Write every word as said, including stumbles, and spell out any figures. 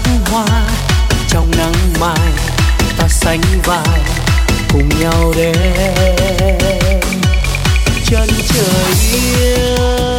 hoa trong nắng mai, ta sánh vai cùng nhau đến chân trời yên